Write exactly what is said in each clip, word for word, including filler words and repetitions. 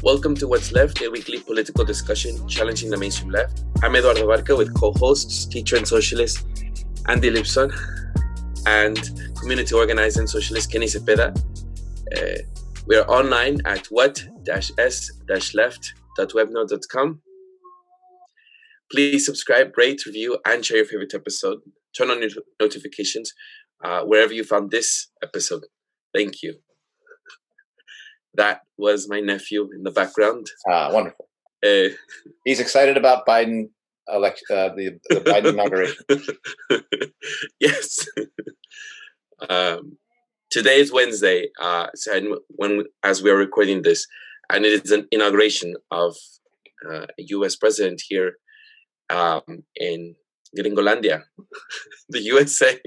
Welcome to What's Left, a weekly political discussion challenging the mainstream left. I'm Eduardo Barca with co-hosts, teacher and socialist Andy Lipson, and community organizer and socialist Kenny Cepeda. Uh, we are online at what dash s dash left dot webnode dot com. Please subscribe, rate, review, and share your favorite episode. Turn on your notifications uh, wherever you found this episode. Thank you. That was my nephew in the background. Ah, wonderful. Uh, He's excited about Biden elect uh, the, the Biden inauguration. Yes. um, today is Wednesday, uh, so when as we are recording this, and it is an inauguration of uh, a U S president here um, in Gringolandia, the U S A.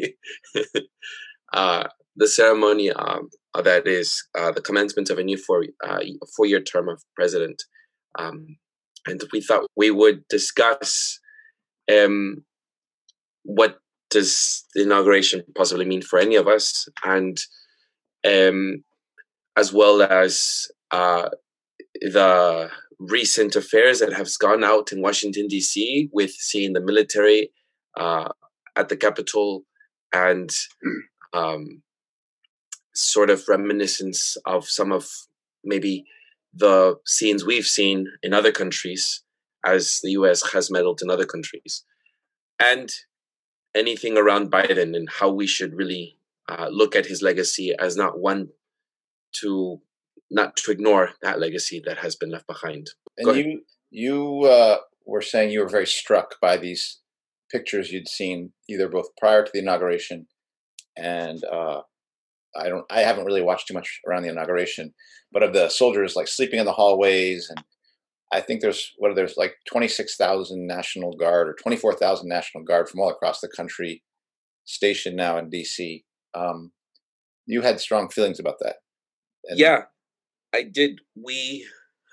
uh, the ceremony um, that is uh, the commencement of a new four, uh, four-year term of president. Um, and we thought we would discuss um, what does the inauguration possibly mean for any of us, and um, as well as uh, the recent affairs that have gone out in Washington, D C, with seeing the military uh, at the Capitol and um, sort of reminiscence of some of maybe the scenes we've seen in other countries as the U S has meddled in other countries. And anything around Biden and how we should really uh, look at his legacy as not one to not to ignore that legacy that has been left behind. And you you uh, were saying you were very struck by these pictures you'd seen either both prior to the inauguration and uh, I don't I haven't really watched too much around the inauguration, but of the soldiers like sleeping in the hallways, and I think there's what there's like twenty-six thousand National Guard or twenty-four thousand National Guard from all across the country stationed now in D C. Um, you had strong feelings about that. And yeah, I did. We,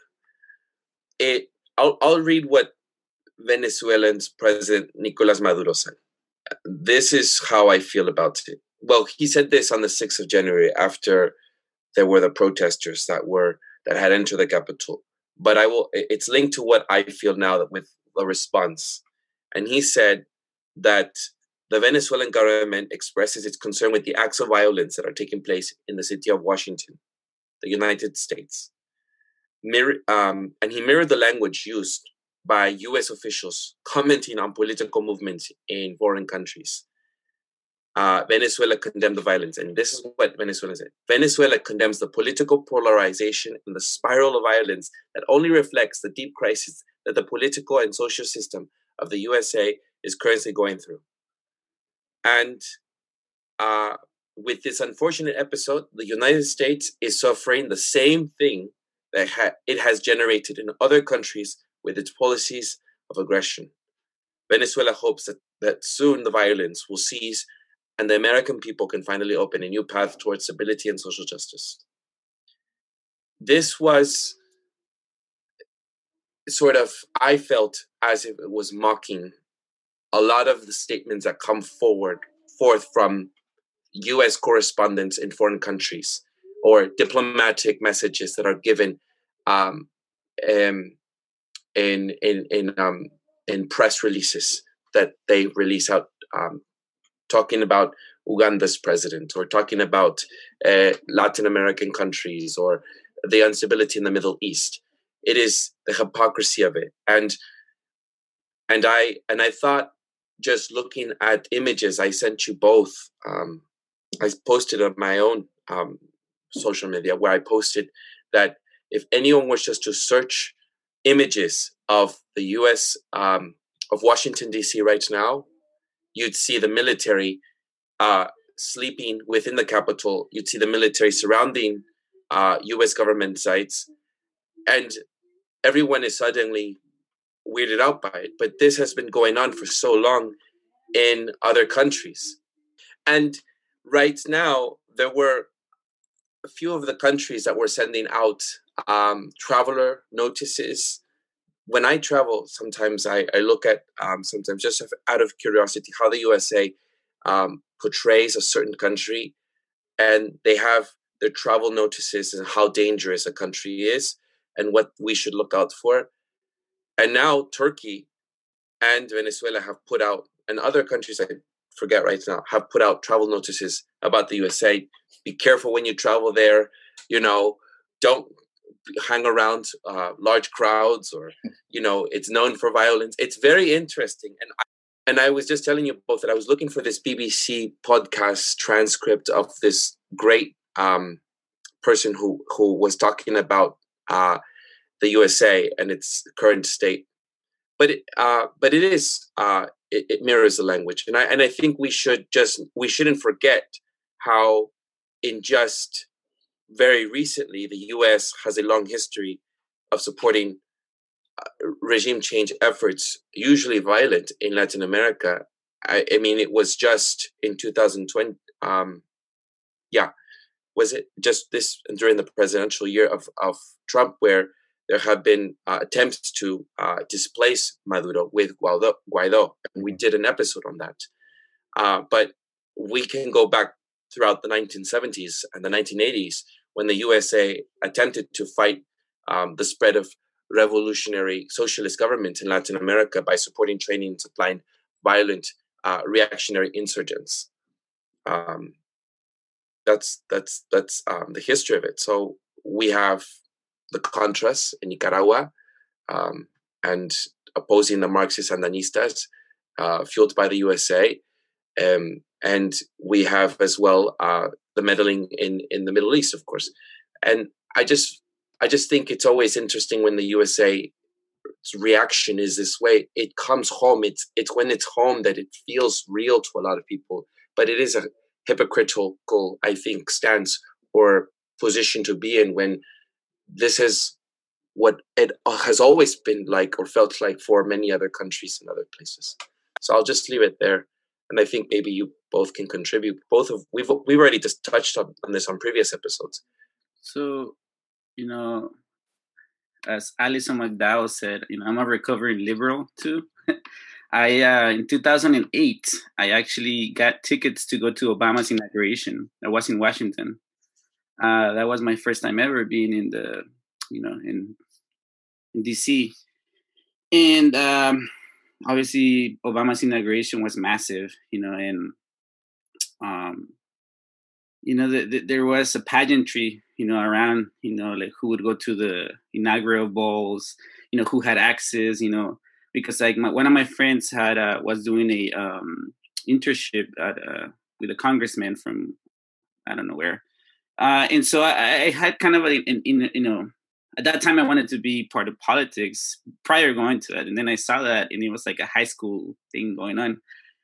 it, I'll, I'll read what Venezuelan's President Nicolas Maduro said. This is how I feel about it. Well, he said this on the sixth of January after there were the protesters that were, that had entered the Capitol. But I will, it's linked to what I feel now with the response. And he said that the Venezuelan government expresses its concern with the acts of violence that are taking place in the city of Washington, the United States. Mirror, um, and he mirrored the language used by U S officials commenting on political movements in foreign countries. Uh, Venezuela condemned the violence, and this is what Venezuela said. Venezuela condemns the political polarization and the spiral of violence that only reflects the deep crisis that the political and social system of the U S A is currently going through. And uh, with this unfortunate episode, the United States is suffering the same thing that ha- it has generated in other countries with its policies of aggression. Venezuela hopes that, that soon the violence will cease and the American people can finally open a new path towards stability and social justice. This was sort of, I felt as if it was mocking a lot of the statements that come forward, forth from U S correspondents in foreign countries or diplomatic messages that are given um, um, in in in um, in press releases that they release out, um, talking about Uganda's president or talking about uh, Latin American countries or the instability in the Middle East. It is the hypocrisy of it, and and I and I thought, just looking at images, I sent you both. Um, I posted on my own um, social media where I posted that if anyone was just to search images of the U S um, of Washington, D C right now, you'd see the military uh, sleeping within the Capitol. You'd see the military surrounding uh, U S government sites, and everyone is suddenly weirded out by it. But this has been going on for so long in other countries. And right now, there were a few of the countries that were sending out um, traveler notices. When I travel, sometimes I, I look at, um, sometimes just out of curiosity, how the U S A um, portrays a certain country, and they have their travel notices and how dangerous a country is. and what we should look out for. And now Turkey and Venezuela have put out, and other countries I forget right now, have put out travel notices about the U S A. Be careful when you travel there. You know, don't hang around uh, large crowds, or, you know, it's known for violence. It's very interesting. And I, and I was just telling you both that I was looking for this B B C podcast transcript of this great um, person who, who was talking about uh, the U S A and its current state. But it, uh, but it is uh, it, it mirrors the language, and I and I think we should just we shouldn't forget how in just very recently the U S has a long history of supporting uh, regime change efforts, usually violent, in Latin America. I, I mean, it was just in two thousand twenty. Um, yeah, was it just this during the presidential year of of Trump where there have been uh, attempts to uh, displace Maduro with Guaido, Guaido, and we did an episode on that. Uh, but we can go back throughout the nineteen seventies and the nineteen eighties when the U S A attempted to fight um, the spread of revolutionary socialist government in Latin America by supporting, training, and supplying violent uh, reactionary insurgents. Um, that's that's that's um, the history of it. So we have the Contras in Nicaragua, um, and opposing the Marxist Sandinistas, uh, fueled by the U S A. Um, and we have as well uh, the meddling in, in the Middle East, of course. And I just I just think it's always interesting when the U S A's reaction is this way. It comes home. It's it's when it's home that it feels real to a lot of people. But it is a hypocritical, I think, stance or position to be in when this is what it has always been like or felt like for many other countries and other places. So I'll just leave it there. And I think maybe you both can contribute. Both of we've we've already just touched on, on this on previous episodes. So, you know, as Alison McDowell said, you know, I'm a recovering liberal too. I uh, in two thousand eight, I actually got tickets to go to Obama's inauguration. I was in Washington. Uh, that was my first time ever being in the, you know, in, in D C. And um, obviously, Obama's inauguration was massive, you know, and, um, you know, the, the, there was a pageantry, you know, around, you know, like who would go to the inaugural balls, you know, who had access, you know, because like my, one of my friends had uh, was doing a um, internship at uh, with a congressman from, I don't know where. Uh, and so I, I had kind of a, in, in, you know, at that time I wanted to be part of politics prior going to that. And then I saw that and it was like a high school thing going on.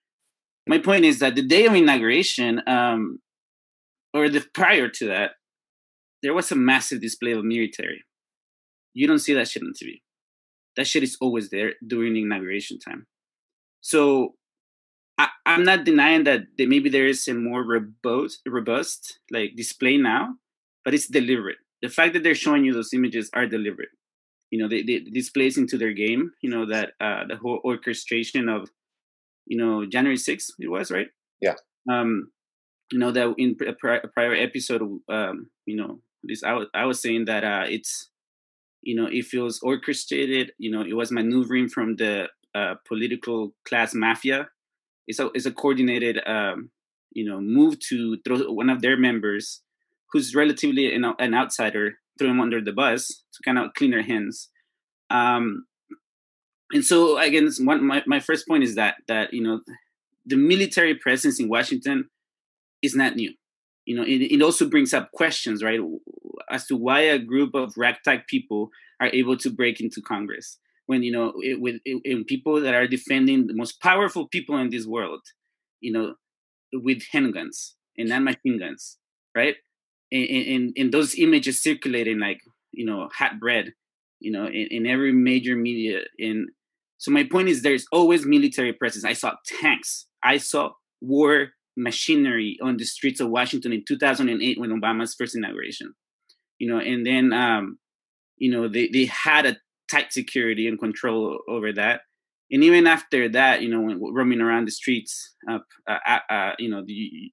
My point is that the day of inauguration, um, or the prior to that, there was a massive display of military. You don't see that shit on T V. That shit is always there during the inauguration time. So I, I'm not denying that, that maybe there is a more robust, robust like display now, but it's deliberate. The fact that they're showing you those images are deliberate. You know, they, they displays into their game. You know that uh, the whole orchestration of, you know, January sixth it was, right? Yeah. Um, you know that in a prior, a prior episode, um, you know, this I was I was saying that uh, it's, you know, it feels orchestrated. You know, it was maneuvering from the uh, political class mafia. It's a, it's a coordinated, um, you know, move to throw one of their members, who's relatively an, an outsider, throw him under the bus to kind of clean their hands. Um, and so, again, one, my, my first point is that, that, you know, the military presence in Washington is not new. You know, it, it also brings up questions, right, as to why a group of ragtag people are able to break into Congress. When, you know, it, with it, in people that are defending the most powerful people in this world, you know, with handguns and non-machine guns, right? And, and, and those images circulating like, you know, hot bread, you know, in, in every major media. And so my point is there's always military presence. I saw tanks. I saw war machinery on the streets of Washington in two thousand eight when Obama's first inauguration, you know, and then, um, you know, they, they had a tight security and control over that. And even after that, you know, when roaming around the streets, uh, uh, uh, you know, the, you,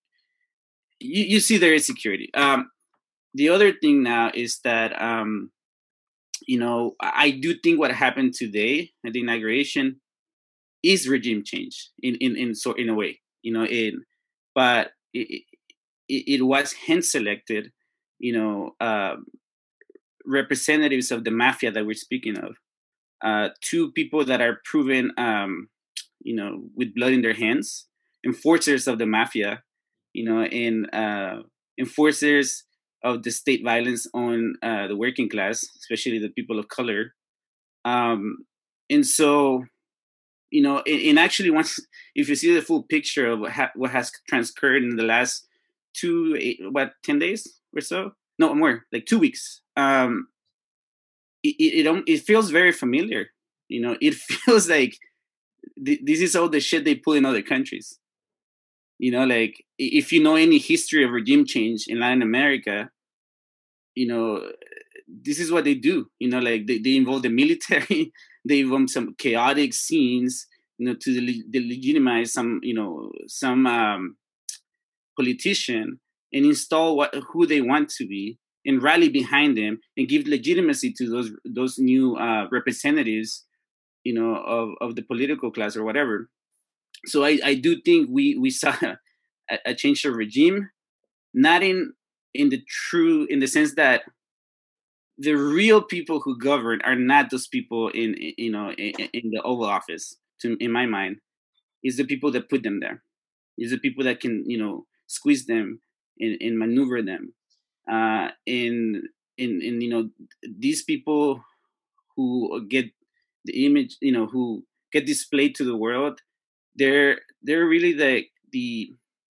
you see there is security. Um, the other thing now is that, um, you know, I do think what happened today at the inauguration is regime change in in in so in a way, you know, in but it it, it was hand selected, you know, um, representatives of the mafia that we're speaking of, uh, two people that are proven, um, you know, with blood in their hands, enforcers of the mafia, you know, and uh, enforcers of the state violence on uh, the working class, especially the people of color. Um, and so, you know, and, and actually, once if you see the full picture of what, ha- what has transcurred in the last two, eight, what, ten days or so? No, more, like two weeks. Um, it it, it, it feels very familiar. You know, it feels like th- this is all the shit they pull in other countries. You know, like if you know any history of regime change in Latin America, you know, this is what they do. You know, like they, they involve the military, they involve some chaotic scenes, you know, to de- delegitimize some, you know, some um, politician and install what who they want to be and rally behind them and give legitimacy to those those new uh, representatives, you know, of, of the political class or whatever. So I, I do think we we saw a, a change of regime, not in in the true in the sense that the real people who govern are not those people in, in you know in, in the Oval Office. To in my mind, is the people that put them there. Is the people that can you know squeeze them and, and maneuver them. Uh, in in in you know these people who get the image, you know, who get displayed to the world, they're they're really the the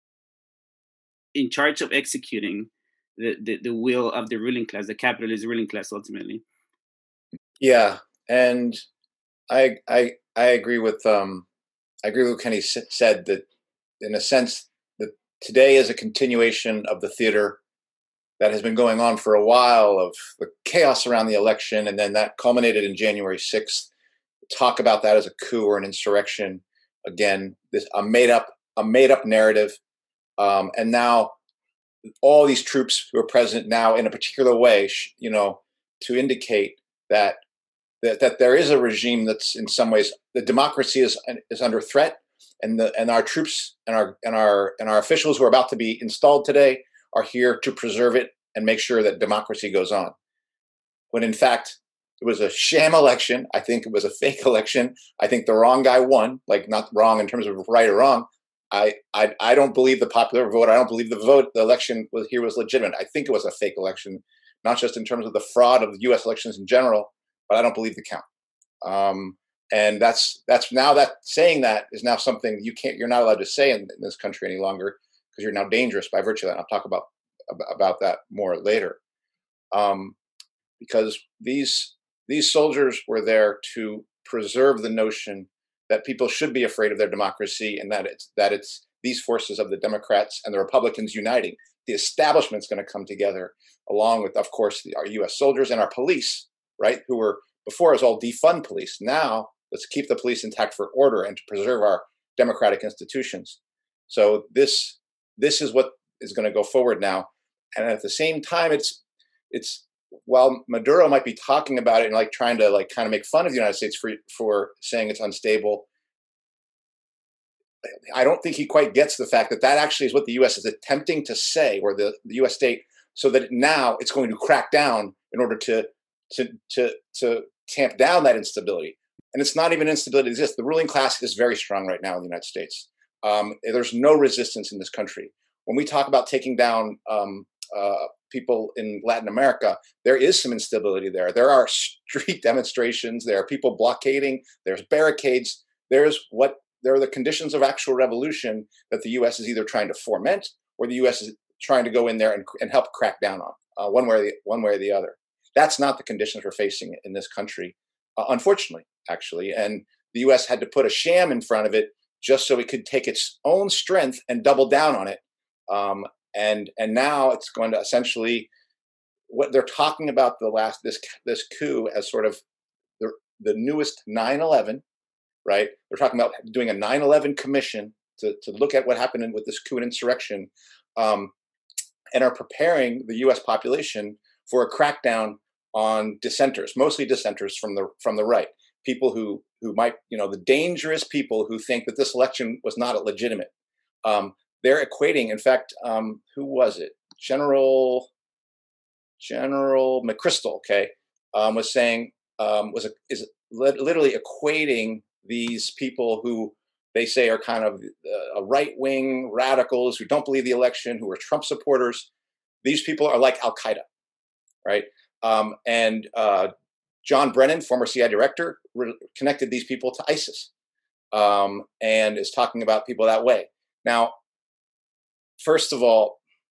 in charge of executing the, the, the will of the ruling class, the capitalist ruling class, ultimately. Yeah, and I I I agree with um I agree with what Kenny said, that in a sense that today is a continuation of the theater that has been going on for a while, of the chaos around the election, and then that culminated in January sixth. Talk about that as a coup or an insurrection. Again, this a made up a made up narrative, um, and now all these troops who are present now in a particular way, you know, to indicate that that, that there is a regime that's in some ways the democracy is is under threat, and the and our troops and our and our and our officials who are about to be installed today are here to preserve it and make sure that democracy goes on. When in fact it was a sham election. I think it was a fake election. I think the wrong guy won. Like, not wrong in terms of right or wrong. I, I I don't believe the popular vote. I don't believe the vote. The election was here was legitimate. I think it was a fake election, not just in terms of the fraud of the U S elections in general, but I don't believe the count. Um, and that's that's now that saying that is now something you can't. You're not allowed to say in, in this country any longer, because you're now dangerous by virtue of that. And I'll talk about about that more later. Um, because these these soldiers were there to preserve the notion that people should be afraid of their democracy, and that it's that it's these forces of the Democrats and the Republicans uniting. The establishment's going to come together, along with, of course, the, our U S soldiers and our police, right? Who were before as all defund police. Now let's keep the police intact for order and to preserve our democratic institutions. So this this is what is going to go forward now, and at the same time, it's it's while Maduro might be talking about it and like trying to like kind of make fun of the United States for for saying it's unstable, I don't think he quite gets the fact that that actually is what the U S is attempting to say, or the, the U S state, so that now it's going to crack down in order to to to to tamp down that instability. And it's not even instability that exists. The ruling class is very strong right now in the United States. Um, there's no resistance in this country. When we talk about taking down um, uh, people in Latin America, there is some instability there. There are street demonstrations. There are people blockading. There's barricades. There's what there are the conditions of actual revolution that the U S is either trying to foment, or the U S is trying to go in there and, and help crack down on, uh, one way or the one way or the other. That's not the conditions we're facing in this country, uh, unfortunately, actually. And the U S had to put a sham in front of it just so it could take its own strength and double down on it. Um, and and now it's going to essentially, what they're talking about the last this this coup as sort of the the newest nine eleven, right? They're talking about doing a nine eleven commission to to look at what happened with this coup and insurrection, um, and are preparing the U S population for a crackdown on dissenters, mostly dissenters from the from the right, people who who might, you know, the dangerous people who think that this election was not legitimate. Um, they're equating, in fact, um, who was it? General General McChrystal, okay, um, was saying um, was a, is literally equating these people who they say are kind of uh, right-wing radicals who don't believe the election, who are Trump supporters. These people are like Al Qaeda, right? Um, and uh, John Brennan, former C I A director, re- connected these people to ISIS, um, and is talking about people that way. Now, first of all,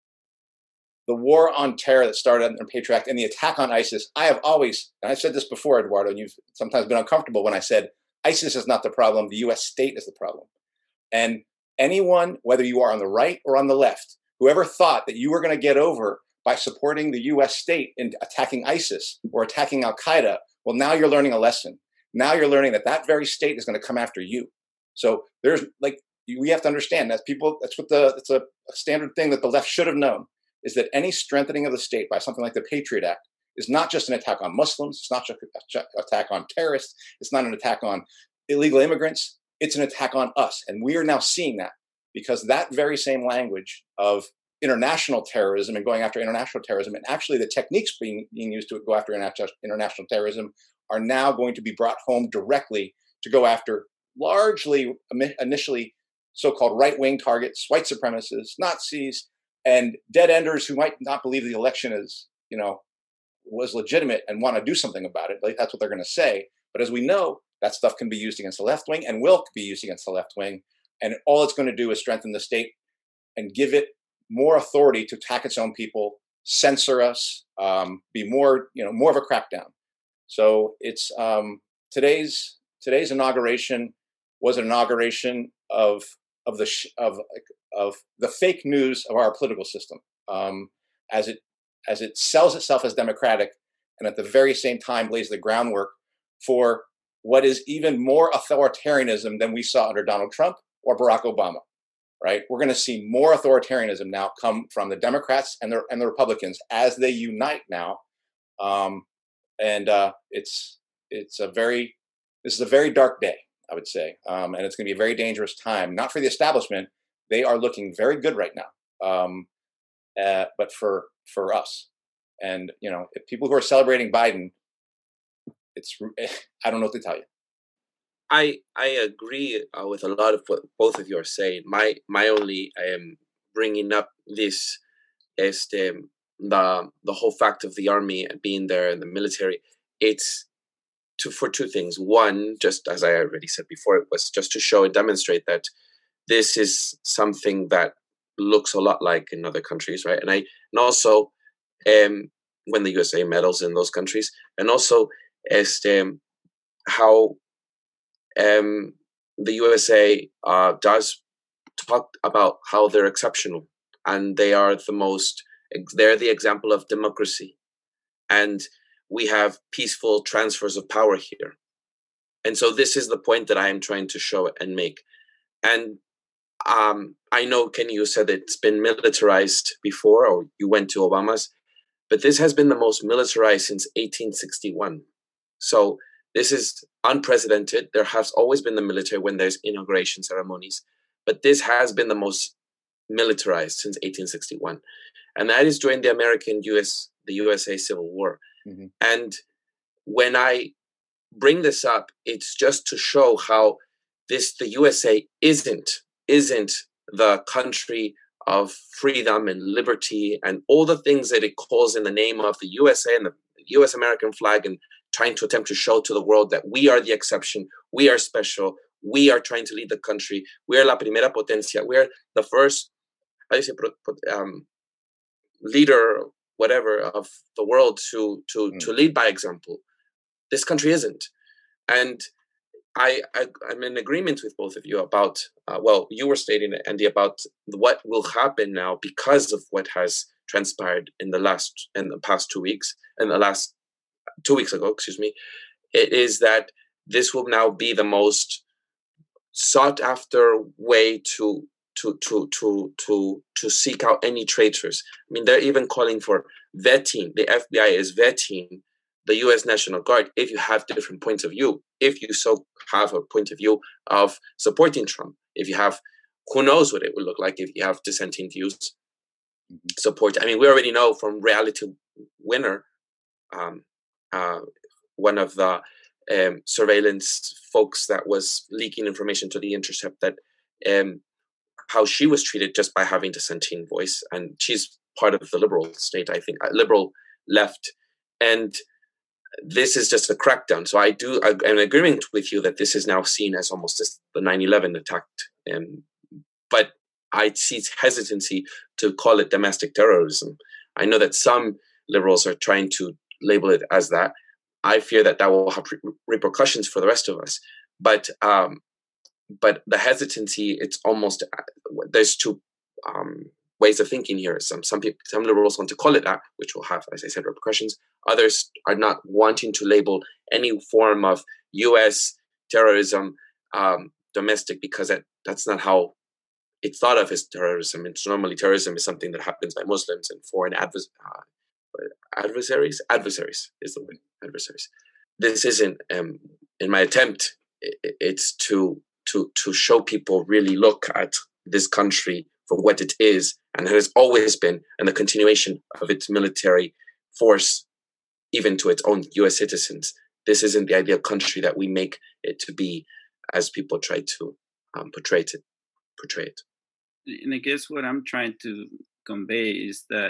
the war on terror that started under Patriot Act and the attack on ISIS, I have always, and I've said this before, Eduardo, and you've sometimes been uncomfortable when I said ISIS is not the problem, the U S state is the problem. And anyone, whether you are on the right or on the left, whoever thought that you were going to get over by supporting the U S state in attacking ISIS or attacking Al Qaeda, well, now you're learning a lesson. Now you're learning that that very state is going to come after you. So there's like, we have to understand that people, that's what the, it's a, a standard thing that the left should have known, is that any strengthening of the state by something like the Patriot Act is not just an attack on Muslims, it's not just an attack on terrorists, it's not an attack on illegal immigrants, it's an attack on us. And we are now seeing that, because that very same language of international terrorism and going after international terrorism, and actually the techniques being, being used to go after international terrorism, are now going to be brought home directly to go after largely initially so-called right-wing targets, white supremacists, Nazis, and dead enders who might not believe the election is, you know, was legitimate and want to do something about it. Like, that's what they're going to say. But as we know, that stuff can be used against the left wing and will be used against the left wing. And all it's going to do is strengthen the state and give it more authority to attack its own people, censor us, um, be more, you know, more of a crackdown. So it's um, today's today's inauguration was an inauguration of of the sh- of of the fake news of our political system, um, as it as it sells itself as democratic, and at the very same time lays the groundwork for what is even more authoritarianism than we saw under Donald Trump or Barack Obama. Right? We're going to see more authoritarianism now come from the Democrats and the and the Republicans as they unite now, um, and uh, it's it's a very this is a very dark day, I would say, um, and it's going to be a very dangerous time. Not for the establishment; they are looking very good right now, um, uh, but for for us, and you know, if people who are celebrating Biden, it's I don't know what to tell you. I I agree uh, with a lot of what both of you are saying. My my only I am bringing up this is the the the whole fact of the army being there and the military. It's to for two things. One, just as I already said before, it was just to show and demonstrate that this is something that looks a lot like in other countries, right? And I and also um, when the U S A meddles in those countries, and also as um, how. Um, the U S A uh, does talk about how they're exceptional and they are the most, they're the example of democracy. And we have peaceful transfers of power here. And so this is the point that I am trying to show and make. And um, I know, Kenny, you said it's been militarized before, or you went to Obama's, but this has been the most militarized since eighteen sixty-one. So this is unprecedented. There has always been the military when there's inauguration ceremonies, but this has been the most militarized since eighteen sixty-one. And that is during the American U S, the U S A Civil War. Mm-hmm. And when I bring this up, it's just to show how this, the U S A isn't, isn't the country of freedom and liberty and all the things that it calls in the name of the U S A and the U S American flag, and trying to attempt to show to the world that we are the exception, we are special, we are trying to lead the country, we are la primera potencia, we are the first, how do you say, um, leader, whatever, of the world to to mm. to lead by example. This country isn't. And I, I, I'm in agreement with both of you about, uh, well, you were stating, Andy, about what will happen now because of what has transpired in the last, in the past two weeks, in the last two weeks ago, excuse me. It is that this will now be the most sought after way to to to to to to seek out any traitors. I mean, they're even calling for vetting. The F B I is vetting the U S National Guard if you have different points of view, if you so have a point of view of supporting Trump, if you have, who knows what it would look like if you have dissenting views, support. I mean, we already know from Reality Winner, um, uh, one of the um, surveillance folks that was leaking information to The Intercept, that um, how she was treated just by having dissenting voice. And she's part of the liberal state, I think, liberal left. And this is just a crackdown. So I do, I'm in agreement with you that this is now seen as almost as the nine eleven attack. Um, but I see hesitancy to call it domestic terrorism. I know that some liberals are trying to label it as that. I fear that that will have re- repercussions for the rest of us. But um, but the hesitancy, it's almost, there's two um, ways of thinking here. Some some people, some liberals want to call it that, which will have, as I said, repercussions. Others are not wanting to label any form of U S terrorism um, domestic, because that, that's not how it's thought of as terrorism. It's normally terrorism is something that happens by Muslims and foreign advers- uh, adversaries. Adversaries is the word. Adversaries. This isn't. Um, in my attempt, it's to to to show people really look at this country for what it is, and it has always been, and the continuation of its military force, even to its own U S citizens. This isn't the ideal country that we make it to be, as people try to um, portray it. Portray it. And I guess what I'm trying to convey is that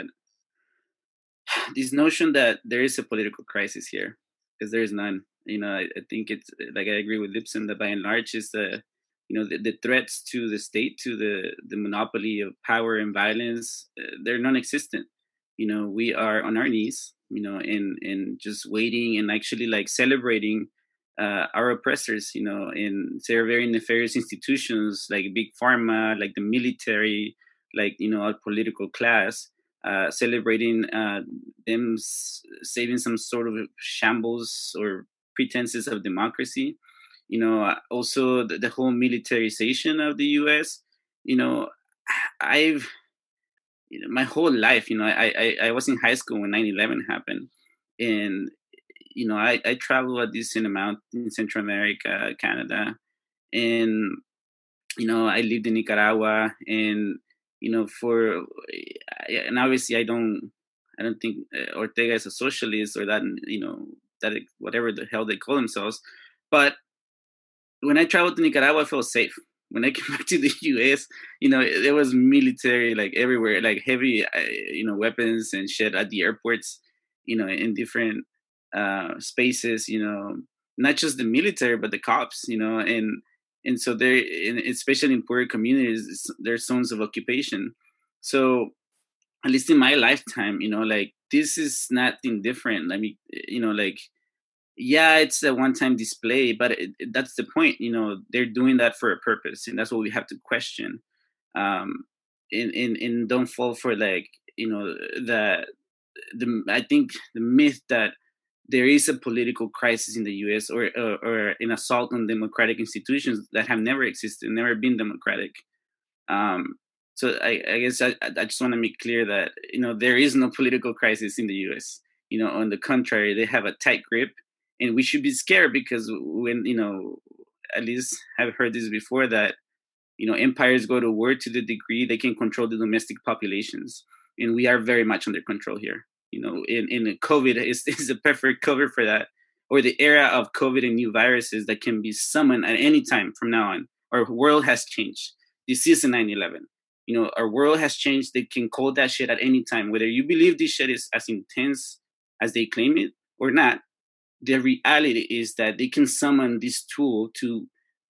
this notion that there is a political crisis here, because there is none. You know, I, I think it's like, I agree with Lipson that by and large is the, you know, the, the threats to the state, to the, the monopoly of power and violence, uh, they're non-existent. You know, we are on our knees, you know, and, and just waiting and actually like celebrating uh, our oppressors, you know, in their very nefarious institutions like big pharma, like the military, like, you know, our political class. Uh, celebrating uh, them s- saving some sort of shambles or pretenses of democracy. You know, also the, the whole militarization of the U S. You know, I've, you know, my whole life, you know, I, I, I was in high school when nine eleven happened. And, you know, I, I traveled a decent amount in Central America, Canada. And, you know, I lived in Nicaragua, and, you know, for, and obviously I don't, I don't think Ortega is a socialist or that, you know, that it, whatever the hell they call themselves. But when I traveled to Nicaragua, I felt safe. When I came back to the U S, you know, there was military like everywhere, like heavy, you know, weapons and shit at the airports, you know, in different uh, spaces, you know, not just the military, but the cops, you know, and, and so there, especially in poor communities, there's zones of occupation. So at least in my lifetime, you know, like this is nothing different. I mean, you know, like, yeah, it's a one-time display, but it, it, that's the point. You know, they're doing that for a purpose, and that's what we have to question. Um, and, and, and don't fall for like, you know, the, the, I think the myth that there is a political crisis in the U S or, or, or an assault on democratic institutions that have never existed, never been democratic. Um, so I, I guess I, I just want to make clear that, you know, there is no political crisis in the U S. You know, on the contrary, they have a tight grip, and we should be scared because when, you know, at least I've heard this before, that, you know, empires go to war to the degree they can control the domestic populations. And we are very much under control here. You know, in, in COVID is, is a perfect cover for that, or the era of COVID and new viruses that can be summoned at any time from now on. Our world has changed. This is a nine eleven. You know, our world has changed. They can call that shit at any time. Whether you believe this shit is as intense as they claim it or not, the reality is that they can summon this tool to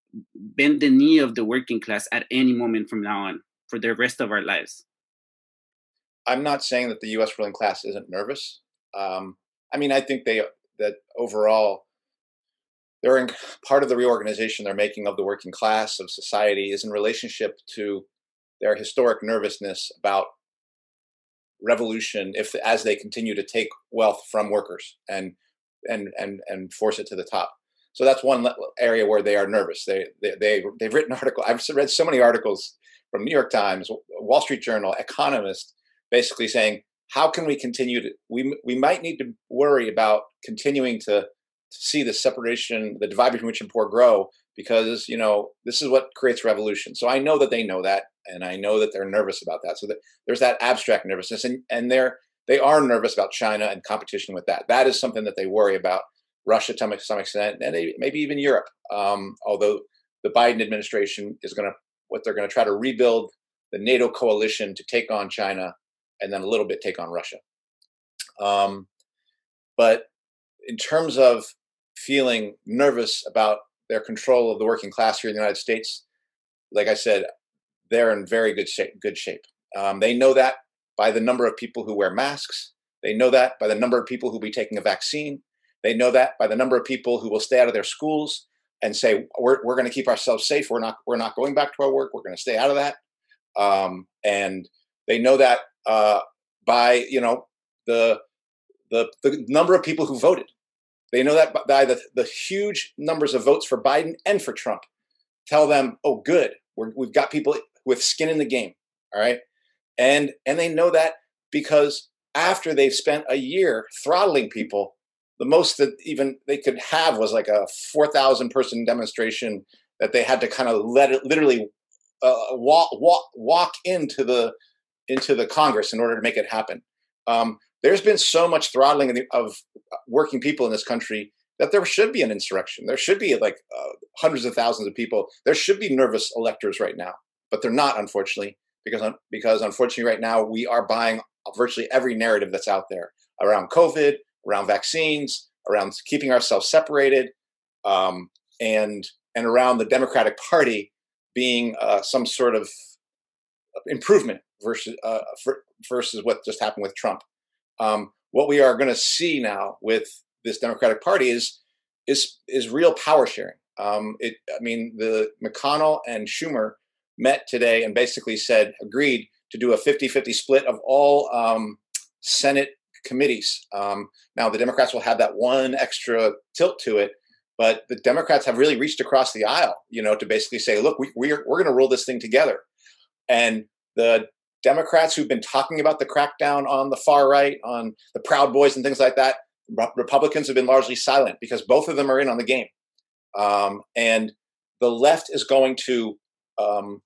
bend the knee of the working class at any moment from now on for the rest of our lives. I'm not saying that the U S ruling class isn't nervous. Um, I mean, I think they that overall, they're in, part of the reorganization they're making of the working class of society is in relationship to their historic nervousness about revolution, if as they continue to take wealth from workers and and and and force it to the top. So that's one area where they are nervous. They they, they they've written articles. I've read so many articles from New York Times, Wall Street Journal, Economist, basically saying how can we continue to, we, we might need to worry about continuing to, to see the separation, the divide between rich and poor grow, because, you know, this is what creates revolution. So I know that they know that, and I know that they're nervous about that. So that there's that abstract nervousness, and, and they're, they are nervous about China and competition with that. That is something that they worry about. Russia to some extent, and maybe even Europe. Um, although the Biden administration is going to, what they're going to try to rebuild the NATO coalition to take on China, and then a little bit take on Russia. Um, but in terms of feeling nervous about their control of the working class here in the United States, like I said, they're in very good shape. Good shape. Um, they know that by the number of people who wear masks. They know that by the number of people who will be taking a vaccine. They know that by the number of people who will stay out of their schools and say, we're, we're going to keep ourselves safe. We're not, we're not going back to our work. We're going to stay out of that. Um, and they know that uh, by, you know, the, the, the number of people who voted. They know that by the, the huge numbers of votes for Biden and for Trump tell them, oh, good, we're, we've got people with skin in the game. All right. And, and they know that because after they've spent a year throttling people, the most that even they could have was like a four thousand person demonstration that they had to kind of let it literally uh, walk, walk, walk into the, into the Congress in order to make it happen. Um, there's been so much throttling of, the, of working people in this country that there should be an insurrection. There should be like uh, hundreds of thousands of people. There should be nervous electors right now, but they're not, unfortunately, because, because unfortunately right now we are buying virtually every narrative that's out there around COVID, around vaccines, around keeping ourselves separated, um, and and around the Democratic Party being uh, some sort of improvement versus uh, for, versus what just happened with Trump. Um, what we are going to see now with this Democratic Party is is is real power sharing. Um, it, I mean, the McConnell and Schumer met today and basically said, agreed to do a fifty-fifty split of all um, Senate committees. Um, now, the Democrats will have that one extra tilt to it, but the Democrats have really reached across the aisle, you know, to basically say, look, we, we're, we're going to roll this thing together. And the Democrats who've been talking about the crackdown on the far right, on the Proud Boys and things like that, Republicans have been largely silent because both of them are in on the game. Um, and the left is going to um,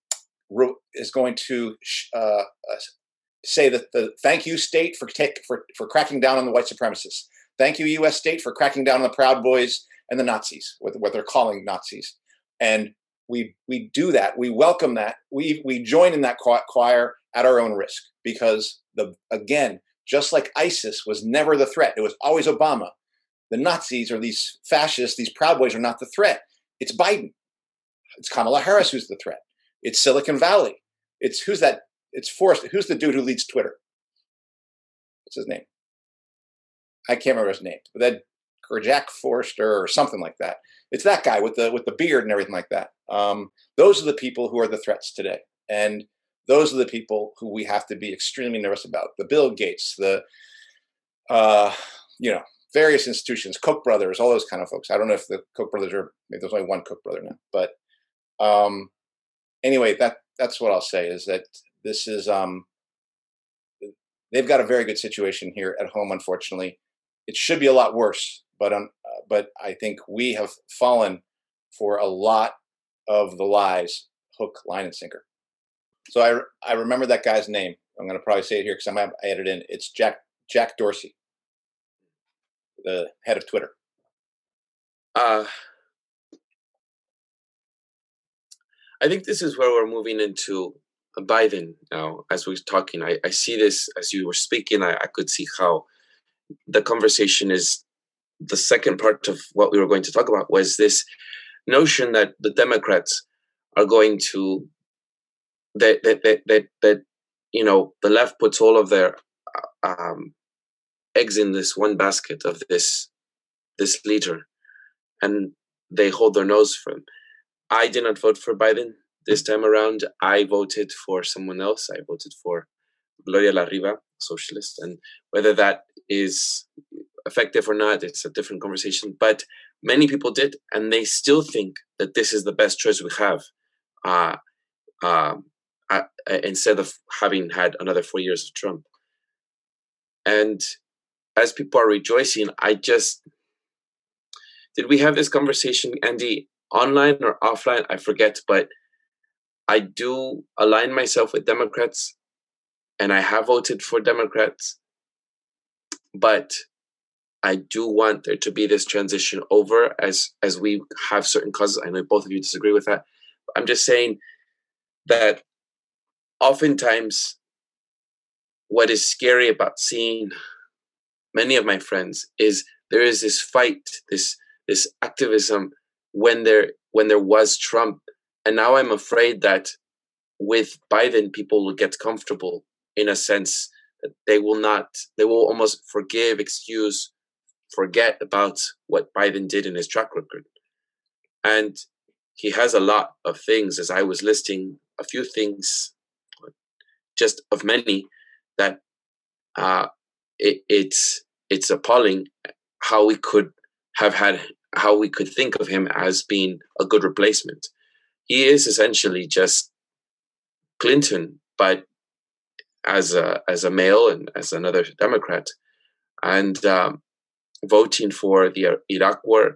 is going to uh, say that the thank you state for take for for cracking down on the white supremacists. Thank you, U S state, for cracking down on the Proud Boys and the Nazis, what, what they're calling Nazis. And we we do that. We welcome that. We we join in that choir at our own risk because the again, just like ISIS was never the threat, it was always Obama. The Nazis or these fascists, these Proud Boys are not the threat. It's Biden. It's Kamala Harris who's the threat. It's Silicon Valley. It's who's that? It's Forrest. Who's the dude who leads Twitter? What's his name? I can't remember his name. But that or Jack Forrester or something like that. It's that guy with the with the beard and everything like that. Um, those are the people who are the threats today, and those are the people who we have to be extremely nervous about. The Bill Gates, the uh, you know, various institutions, Koch brothers, all those kind of folks. I don't know if the Koch brothers are. Maybe there's only one Koch brother now, but um, anyway, that that's what I'll say is that this is um, they've got a very good situation here at home. Unfortunately, it should be a lot worse, but um, uh, but I think we have fallen for a lot of the lies, hook, line, and sinker. So I I remember that guy's name. I'm going to probably say it here because I'm I added in. It's Jack Jack Dorsey, the head of Twitter. Uh, I think this is where we're moving into Biden now. As we're talking, I, I see this as you were speaking. I, I could see how the conversation is the second part of what we were going to talk about was this notion that the Democrats are going to that that that that, that you know the left puts all of their um, eggs in this one basket of this this leader, and they hold their nose for him. I did not vote for Biden this time around. I voted for someone else. I voted for Gloria La Riva, socialist, and whether that is effective or not, it's a different conversation. But many people did, and they still think that this is the best choice we have, uh, uh, uh, instead of having had another four years of Trump. And as people are rejoicing, I just, did we have this conversation, Andy, online or offline? I forget, but I do align myself with Democrats, and I have voted for Democrats, but I do want there to be this transition over as as we have certain causes. I know both of you disagree with that. I'm just saying that oftentimes what is scary about seeing many of my friends is there is this fight, this this activism when there when there was Trump. And now I'm afraid that with Biden, people will get comfortable in a sense that they will not, they will almost forgive, excuse, forget about what Biden did in his track record. And he has a lot of things, as I was listing a few things, just of many, that uh, it, it's it's appalling how we could have had, how we could think of him as being a good replacement. He is essentially just Clinton, but as a as a male and as another Democrat, and um, voting for the Iraq War.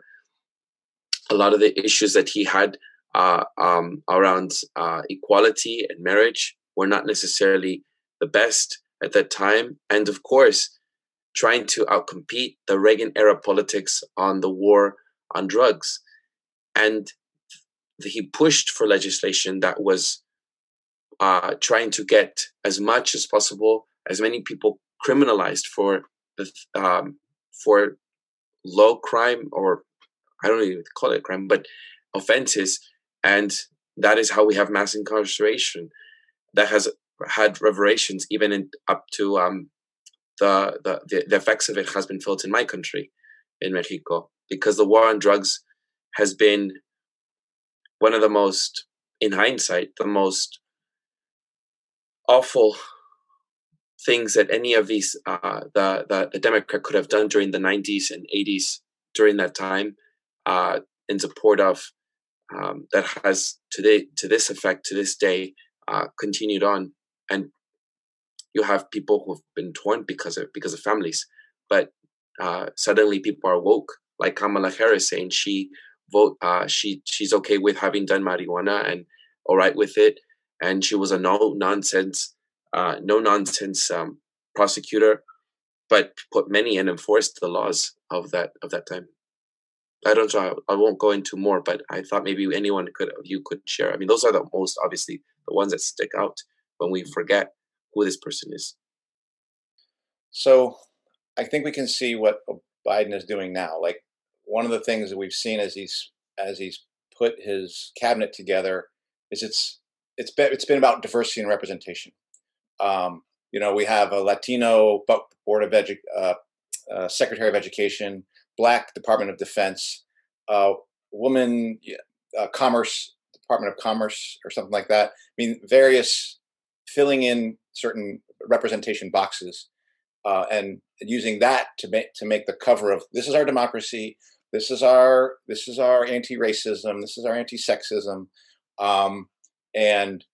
A lot of the issues that he had uh, um, around uh, equality and marriage were not necessarily the best at that time, and of course, trying to outcompete the Reagan era politics on the war on drugs, and he pushed for legislation that was uh, trying to get as much as possible, as many people criminalized for the um, for low crime, or I don't even call it crime, but offenses, and that is how we have mass incarceration. That has had reverberations even in, up to um, the, the the the effects of it has been felt in my country, in Mexico, because the war on drugs has been one of the most, in hindsight, the most awful things that any of these uh, the, the the Democrat could have done during the nineties and eighties during that time, uh, in support of um, that has today to this effect to this day uh, continued on, and you have people who've been torn because of because of families, but uh, suddenly people are woke, like Kamala Harris saying she vote uh, she she's okay with having done marijuana and all right with it, and she was a no nonsense uh, no nonsense um, prosecutor, but put many and enforced the laws of that of that time. I don't know. I won't go into more, but I thought maybe anyone could you could share. I mean, those are the most obviously the ones that stick out when we forget who this person is. So I think we can see what Biden is doing now. Like, one of the things that we've seen as he's as he's put his cabinet together is it's it's been it's been about diversity and representation. Um, you know, we have a Latino board of edu- uh, uh, Secretary of Education, Black Department of Defense, uh, woman uh, Commerce Department of Commerce, or something like that. I mean, various filling in certain representation boxes, uh, and using that to make to make the cover of this is our democracy, this is our this is our anti-racism, this is our anti-sexism, um, and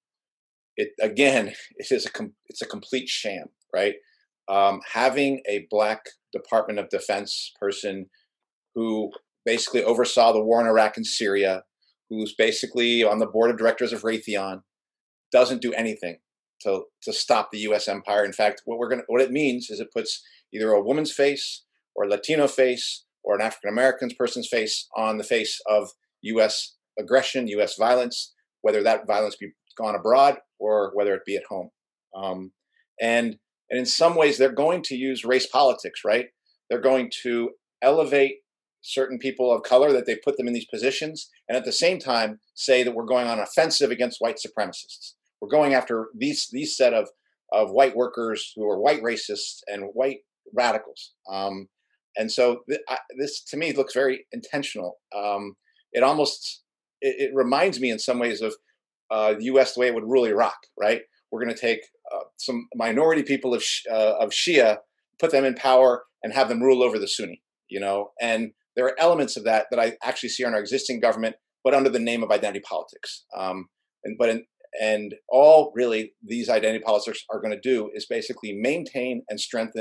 it again it is a com- it's a complete sham, right? Um, having a Black Department of Defense person who basically oversaw the war in Iraq and Syria, who's basically on the board of directors of Raytheon, doesn't do anything to to stop the U S empire. In fact, what we're gonna what it means is it puts either a woman's face or a Latino face or an African American person's face on the face of U S aggression, U S violence, whether that violence be gone abroad or whether it be at home. Um, and and in some ways, they're going to use race politics, right? They're going to elevate certain people of color, that they put them in these positions, and at the same time say that we're going on offensive against white supremacists. We're going after these these set of of white workers who are white racists and white radicals. Um, and so th- I, this, to me, looks very intentional. Um, it almost it, it reminds me in some ways of uh, the U S the way it would rule Iraq, right? We're going to take uh, some minority people of uh, of Shia, put them in power, and have them rule over the Sunni. You know, and there are elements of that that I actually see on our existing government, but under the name of identity politics. Um, and but in, and all really these identity politics are going to do is basically maintain and strengthen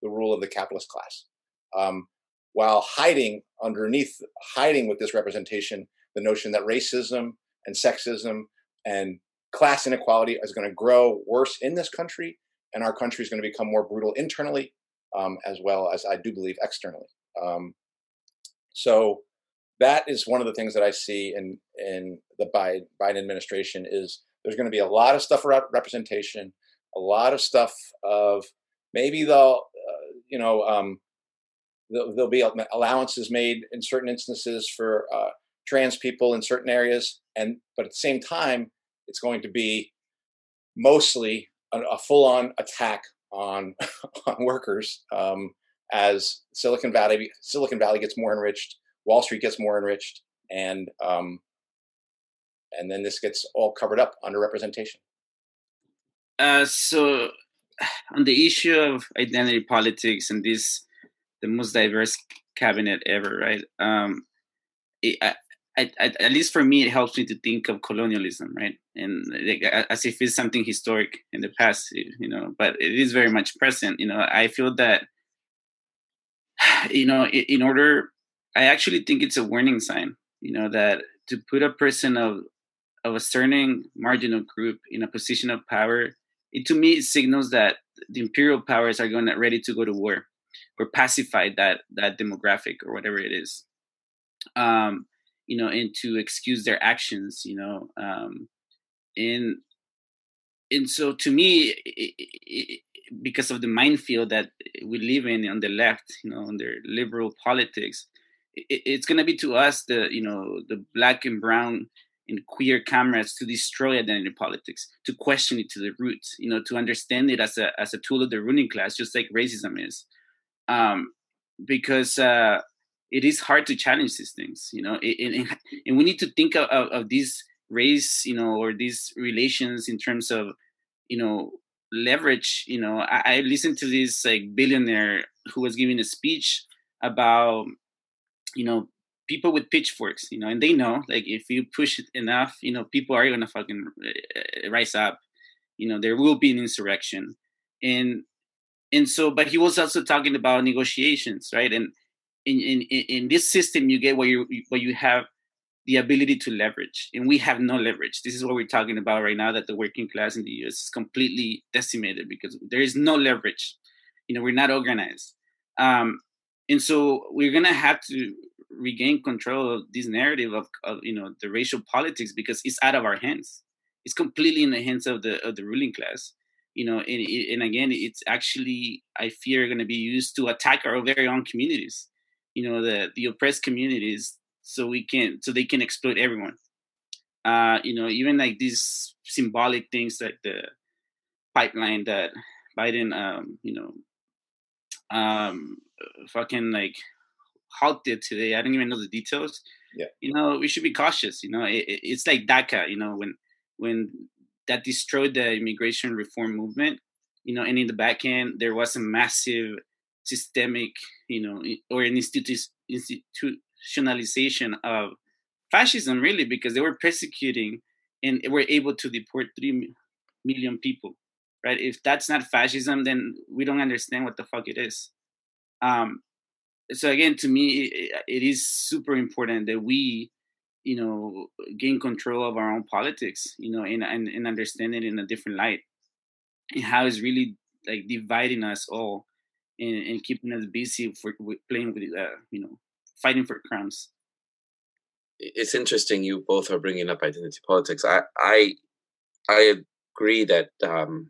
the rule of the capitalist class, um, while hiding underneath, hiding with this representation, the notion that racism and sexism and class inequality is going to grow worse in this country, and our country is going to become more brutal internally, um, as well as I do believe externally. Um, so that is one of the things that I see in in the Biden, Biden administration is there's going to be a lot of stuff around representation, a lot of stuff of maybe they'll, uh, you know, um, there'll, there'll be allowances made in certain instances for uh, trans people in certain areas, and but at the same time, it's going to be mostly a, a full-on attack on on workers um, as Silicon Valley Silicon Valley gets more enriched, Wall Street gets more enriched, and um, and then this gets all covered up under representation. Uh, so, on the issue of identity politics and this, the most diverse cabinet ever, right? Um, it, I, I, at least for me, it helps me to think of colonialism, right? And like, as if it's something historic in the past, you know, but it is very much present. You know, I feel that, you know, in order, I actually think it's a warning sign, you know, that to put a person of of a certain marginal group in a position of power, it to me it signals that the imperial powers are going to, ready to go to war or pacify that that demographic or whatever it is, um, you know, and to excuse their actions, you know, um, and and so to me, it, it, because of the minefield that we live in on the left, you know, under liberal politics, it, it's going to be to us the you know the black and brown and queer comrades to destroy identity politics, to question it to the roots, you know, to understand it as a as a tool of the ruling class, just like racism is, um, because uh, it is hard to challenge these things, you know, and, and we need to think of, of, of these race, you know, or these relations in terms of, you know, leverage. You know, I, I listened to this like billionaire who was giving a speech about, you know, people with pitchforks, you know, and they know, like, if you push it enough, you know, people are gonna fucking rise up. You know, there will be an insurrection, and and so, but he was also talking about negotiations, right? And in in in this system, you get where you where you have the ability to leverage, and we have no leverage. This is what we're talking about right now. That the working class in the U S is completely decimated because there is no leverage. You know, we're not organized, um, and so we're gonna have to regain control of this narrative of, of you know the racial politics, because it's out of our hands. It's completely in the hands of the of the ruling class, you know, and, and again, it's actually, I fear, going to be used to attack our very own communities, you know, the the oppressed communities, so we can so they can exploit everyone. Uh, you know, even like these symbolic things like the pipeline that Biden, um, you know, um, fucking like halted today. I don't even know the details. Yeah. You know, we should be cautious. You know, it, it's like DACA, you know, when when that destroyed the immigration reform movement, you know, and in the back end, there was a massive systemic, you know, or an institu- institutionalization of fascism, really, because they were persecuting and were able to deport three million people, right? If that's not fascism, then we don't understand what the fuck it is. Um, so again, to me, it, it is super important that we, you know, gain control of our own politics, you know, and, and, and understand it in a different light, and how it's really like dividing us all and, and keeping us busy for with playing with, uh, you know, fighting for crumbs. It's interesting you both are bringing up identity politics. I I, I agree that um,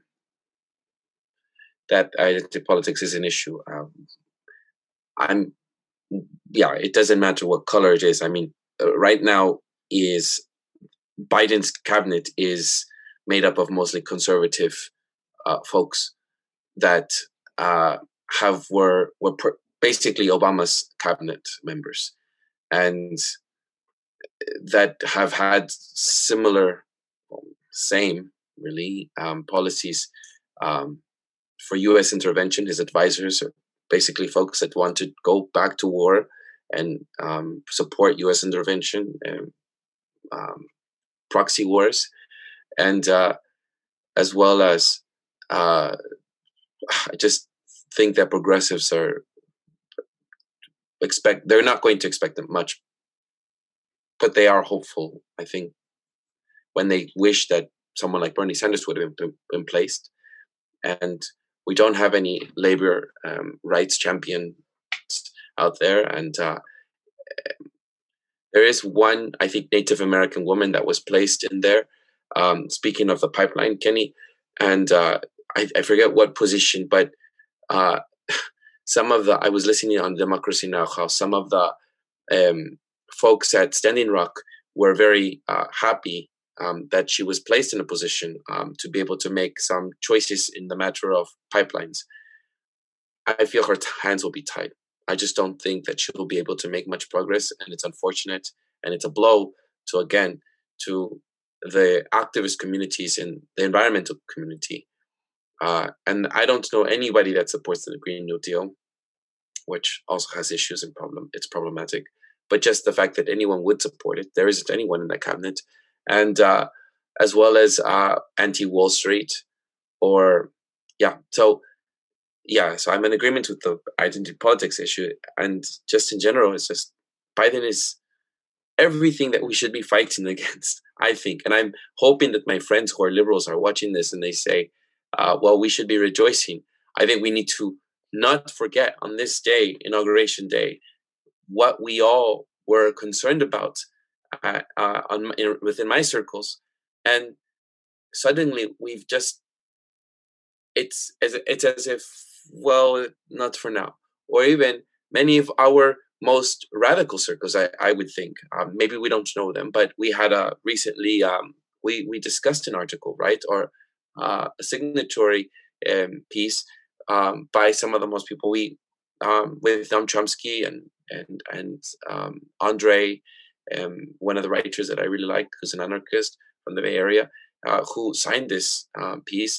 that identity politics is an issue. Um, I'm, yeah, it doesn't matter what color it is. I mean, uh, right now is Biden's cabinet is made up of mostly conservative uh, folks that uh, have were were pr- basically Obama's cabinet members, and that have had similar, well, same really um, policies um, for U S intervention. His advisors are basically folks that want to go back to war and um, support U S intervention and um, proxy wars, and uh, as well as uh, just think that progressives are expect they're not going to expect them much, but they are hopeful, I think, when they wish that someone like Bernie Sanders would have been, been placed. And we don't have any labor um, rights champions out there. And uh, there is one, I think, Native American woman that was placed in there. Um, speaking of the pipeline, Kenny, and uh, I, I forget what position, but uh, some of the, I was listening on Democracy Now! How some of the um, folks at Standing Rock were very uh, happy um, that she was placed in a position um, to be able to make some choices in the matter of pipelines. I feel her hands will be tied. I just don't think that she'll be able to make much progress, and it's unfortunate, and it's a blow to, again, to the activist communities and the environmental community. Uh, and I don't know anybody that supports the Green New Deal, which also has issues and problem. It's problematic. But just the fact that anyone would support it, there isn't anyone in that cabinet, and uh, as well as uh, anti-Wall Street, or yeah. So yeah, so I'm in agreement with the identity politics issue, and just in general, it's just Biden is everything that we should be fighting against, I think. And I'm hoping that my friends who are liberals are watching this and they say, uh, well, we should be rejoicing. I think we need to not forget on this day, Inauguration Day, what we all were concerned about uh, uh, on, in, within my circles. And suddenly we've just, it's as, it's as if, well, not for now. Or even many of our most radical circles, I, I would think, um, maybe we don't know them, but we had a recently, um, we, we discussed an article, right? Or uh, a signatory um, piece um, by some of the most people we, um, with Noam Chomsky and, and, and um, Andre, um, one of the writers that I really like, who's an anarchist from the Bay Area, uh, who signed this uh, piece.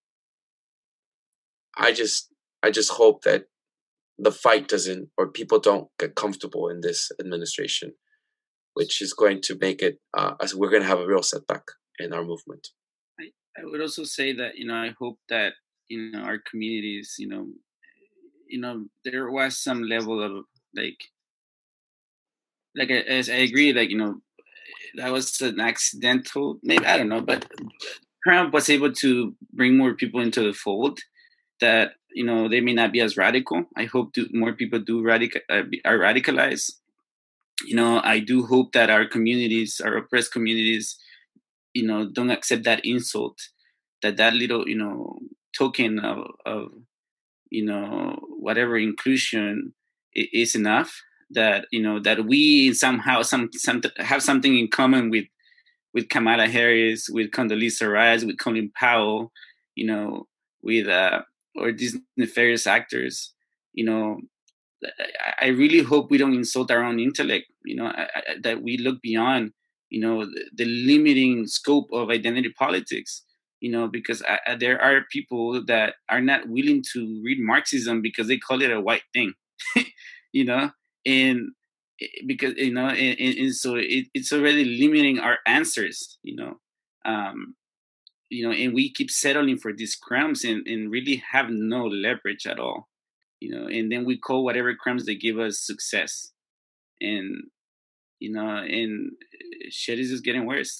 I just, I just hope that the fight doesn't, or people don't get comfortable in this administration, which is going to make it, uh, as we're going to have a real setback in our movement. I, I would also say that, you know, I hope that, you know, our communities, you know, you know, there was some level of like, like as I agree, like, you know, that was an accidental, maybe, I don't know, but Trump was able to bring more people into the fold that, you know, they may not be as radical. I hope do, more people do radical uh, are radicalized. You know, I do hope that our communities, our oppressed communities, you know, don't accept that insult, that that little, you know, token of, of you know, whatever inclusion is enough. That, you know, that we somehow some, some have something in common with with Kamala Harris, with Condoleezza Rice, with Colin Powell, you know, with uh, or these nefarious actors. You know, I really hope we don't insult our own intellect. You know, I, I, that we look beyond, you know, the, the limiting scope of identity politics. You know, because I, there are people that are not willing to read Marxism because they call it a white thing. You know, and because, you know, and, and so it, it's already limiting our answers. You know, um, you know, and we keep settling for these crumbs and, and really have no leverage at all. You know, and then we call whatever crumbs they give us success, and you know, and shit is just getting worse.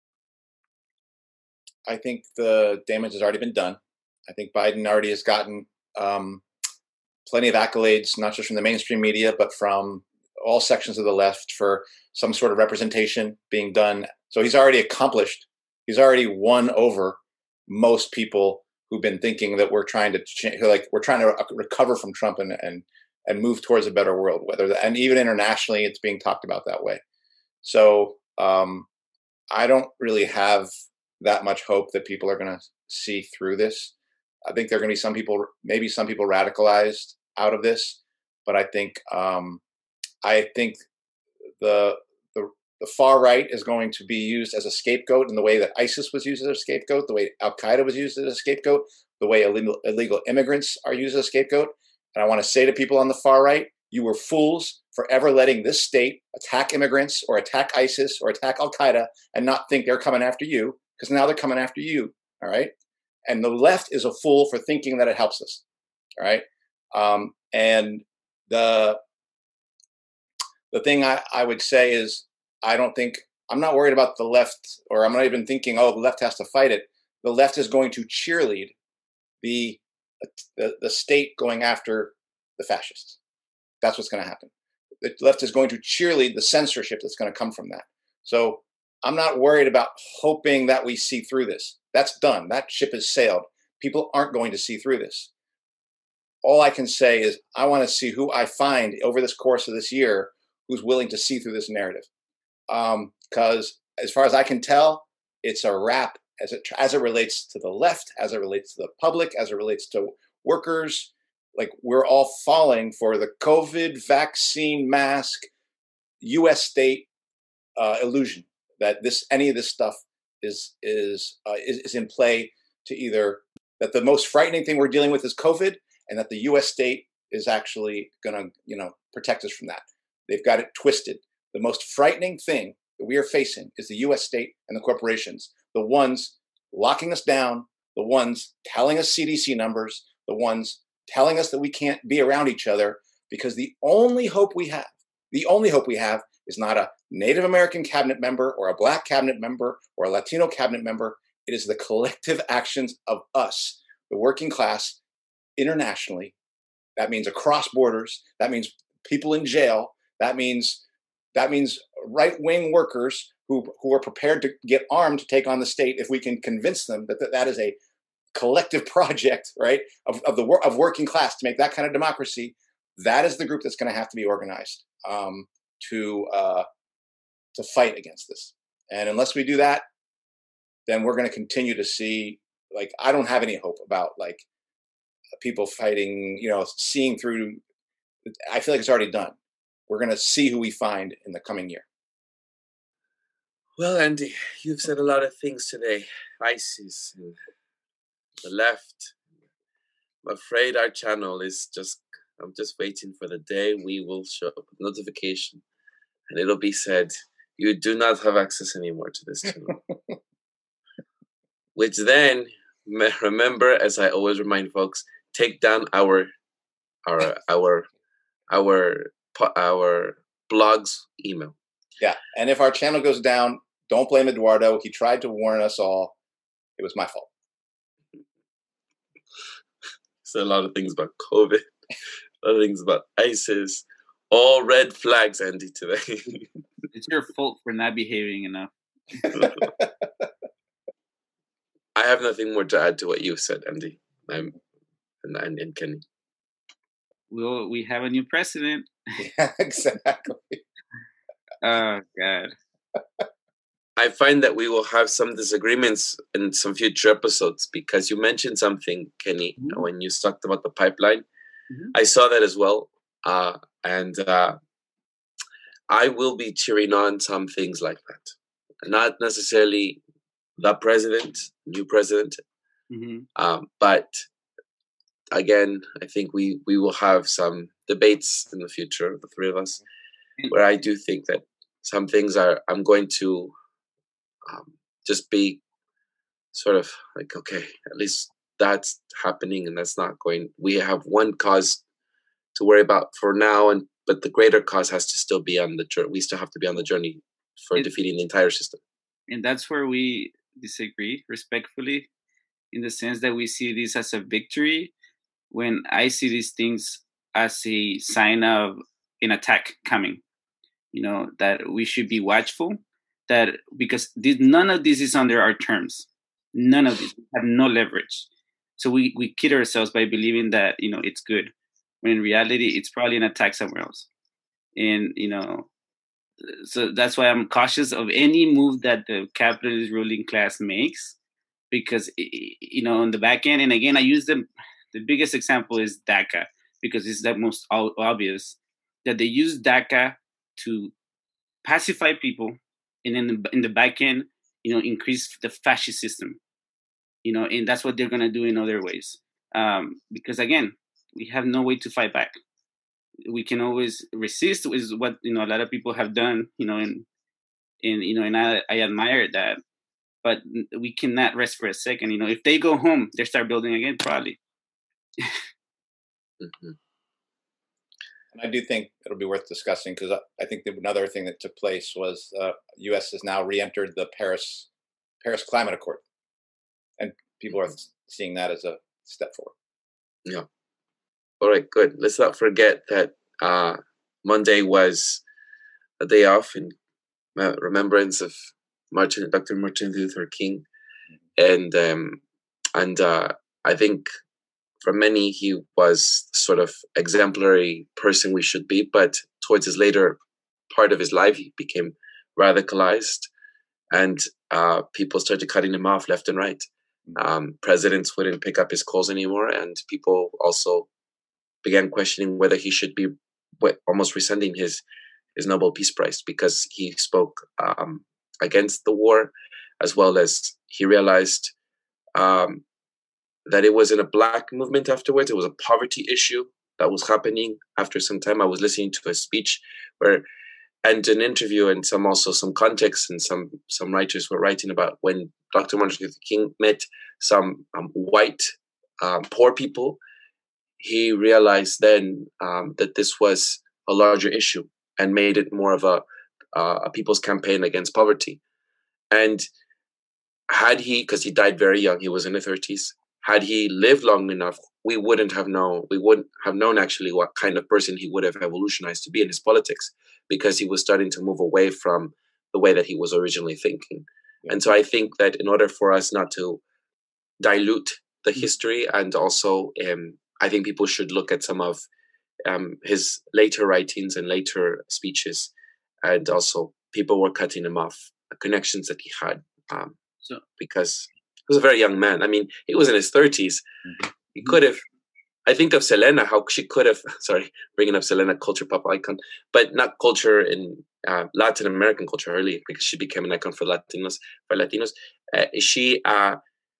I think the damage has already been done. I think Biden already has gotten um, plenty of accolades, not just from the mainstream media, but from all sections of the left for some sort of representation being done. So he's already accomplished. He's already won over most people who've been thinking that we're trying to change, like we're trying to recover from Trump and and and move towards a better world. Whether the, and even internationally, it's being talked about that way. So um, I don't really have that much hope that people are going to see through this. I think there are going to be some people, maybe some people radicalized out of this, but I think um, I think the, the the far right is going to be used as a scapegoat in the way that ISIS was used as a scapegoat, the way Al Qaeda was used as a scapegoat, the way illegal, illegal immigrants are used as a scapegoat. And I want to say to people on the far right, you were fools for ever letting this state attack immigrants or attack ISIS or attack Al Qaeda and not think they're coming after you, because now they're coming after you. All right. And the left is a fool for thinking that it helps us. All right. Um, and the the thing I, I would say is, I don't think, I'm not worried about the left, or I'm not even thinking, oh, the left has to fight it. The left is going to cheerlead the the, the state going after the fascists. That's what's going to happen. The left is going to cheerlead the censorship that's going to come from that. So I'm not worried about hoping that we see through this. That's done. That ship has sailed. People aren't going to see through this. All I can say is I want to see who I find over this course of this year who's willing to see through this narrative. Because um, as far as I can tell, it's a wrap as it as it relates to the left, as it relates to the public, as it relates to workers. Like, we're all falling for the COVID vaccine mask U S state uh, illusion that this any of this stuff is is, uh, is is in play to either that the most frightening thing we're dealing with is COVID, and that the U S state is actually going to, you know, protect us from that. They've got it twisted. The most frightening thing that we are facing is the U S state and the corporations, the ones locking us down, the ones telling us C D C numbers, the ones telling us that we can't be around each other, because the only hope we have, the only hope we have is not a Native American cabinet member or a Black cabinet member or a Latino cabinet member. It is the collective actions of us, the working class, internationally. That means across borders. That means people in jail. That means that means right-wing workers who who are prepared to get armed to take on the state if we can convince them that that, that is a collective project, right, of, of the of working class to make that kind of democracy. That is the group that's going to have to be organized um, to uh, to fight against this. And unless we do that, then we're going to continue to see, like, I don't have any hope about, like, people fighting, you know, seeing through. I feel like it's already done. We're going to see who we find in the coming year. Well, Andy, you've said a lot of things today. ISIS and the left. I'm afraid our channel is just, I'm just waiting for the day we will show up with notification and it'll be said, you do not have access anymore to this channel. Which then, remember, as I always remind folks, take down our, our, our, our, our blog's email. Yeah, and if our channel goes down, don't blame Eduardo. He tried to warn us all. It was my fault. So a lot of things about COVID, a lot of things about ISIS, all red flags, Andy, today. It's your fault for not behaving enough. I have nothing more to add to what you've said, Andy. I'm and, and, and Kenny. We'll, we have a new president. Yeah, exactly. Oh, God. I find that we will have some disagreements in some future episodes because you mentioned something, Kenny, mm-hmm. when you talked about the pipeline. Mm-hmm. I saw that as well. Uh, and uh, I will be cheering on some things like that. Not necessarily the president, new president, mm-hmm. um, but again, I think we, we will have some debates in the future, the three of us, where I do think that some things are, I'm going to um, just be sort of like, okay, at least that's happening and that's not going, we have one cause to worry about for now, and but the greater cause has to still be on the journey. We still have to be on the journey for it, defeating the entire system. And that's where we disagree respectfully, in the sense that we see this as a victory, when I see these things as a sign of an attack coming. You know, that we should be watchful, that because this, none of this is under our terms. None of this. We have no leverage. So we, we kid ourselves by believing that, you know, it's good, when in reality, it's probably an attack somewhere else. And, you know, so that's why I'm cautious of any move that the capitalist ruling class makes, because, you know, on the back end, and again, I use the, the biggest example is DACA, because it's the most obvious, that they use DACA to pacify people, and in the, in the back end, you know, increase the fascist system, you know, and that's what they're going to do in other ways. Um, because again, we have no way to fight back. We can always resist, is what, you know, a lot of people have done, you know, and, and you know, and I, I admire that, but we cannot rest for a second. You know, if they go home, they start building again, probably. Mm-hmm. And I do think it'll be worth discussing because I, I think that another thing that took place was uh, U S has now re-entered the Paris Paris Climate Accord, and people are seeing that as a step forward. Yeah. All right, good. Let's not forget that uh, Monday was a day off in remembrance of Martin, Doctor Martin Luther King, and um, and uh, I think for many he was sort of exemplary person we should be, but towards his later part of his life he became radicalized, and uh, people started cutting him off left and right. Um, presidents wouldn't pick up his calls anymore, and people also began questioning whether he should be almost rescinding his his Nobel Peace Prize because he spoke um, against the war, as well as he realized um, that it wasn't a black movement afterwards. It was a poverty issue that was happening after some time. I was listening to a speech where, and an interview and some also some context, and some some writers were writing about when Doctor Martin Luther King met some um, white um, poor people. He realized then um, that this was a larger issue and made it more of a, uh, a people's campaign against poverty. And had he, because he died very young, he was in the thirties, had he lived long enough, we wouldn't have known, we wouldn't have known actually what kind of person he would have evolutionized to be in his politics, because he was starting to move away from the way that he was originally thinking. Yeah. And so I think that in order for us not to dilute the history, and also um, I think people should look at some of um, his later writings and later speeches, and also people were cutting him off, the connections that he had, um, so, because he was a very young man. I mean, he was in his thirties. Mm-hmm. He could have, I think of Selena, how she could have, sorry, bringing up Selena, culture pop icon, but not culture in uh, Latin American culture early, because she became an icon for Latinos. For Latinos, uh, she uh,